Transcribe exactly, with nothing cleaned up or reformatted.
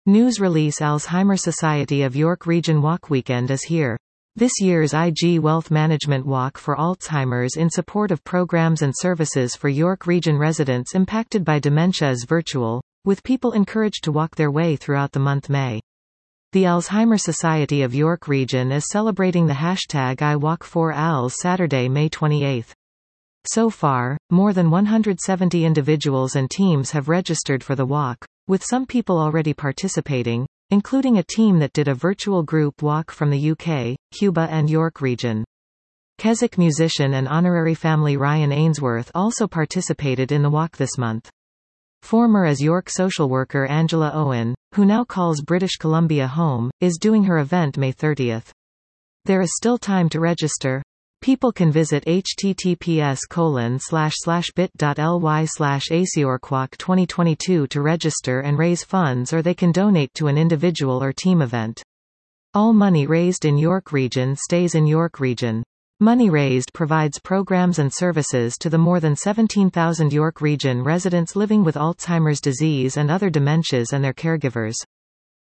News release: Alzheimer Society of York Region Walk Weekend is here. This year's I G Wealth Management Walk for Alzheimer's in support of programs and services for York Region residents impacted by dementia is virtual, with people encouraged to walk their way throughout the month May. The Alzheimer Society of York Region is celebrating the hashtag I Walk for Alz Saturday, May twenty-eighth. So far, more than one hundred seventy individuals and teams have registered for the walk, with some people already participating, including a team that did a virtual group walk from the U K, Cuba and York region. Keswick musician and honorary family Ryan Ainsworth also participated in the walk this month. Former as York social worker Angela Owen, who now calls British Columbia home, is doing her event May thirtieth. There is still time to register. People can visit https colon slash slash bit.ly slash aciorkwalk twenty twenty-two to register and raise funds, or they can donate to an individual or team event. All money raised in York Region stays in York Region. Money raised provides programs and services to the more than seventeen thousand York Region residents living with Alzheimer's disease and other dementias and their caregivers.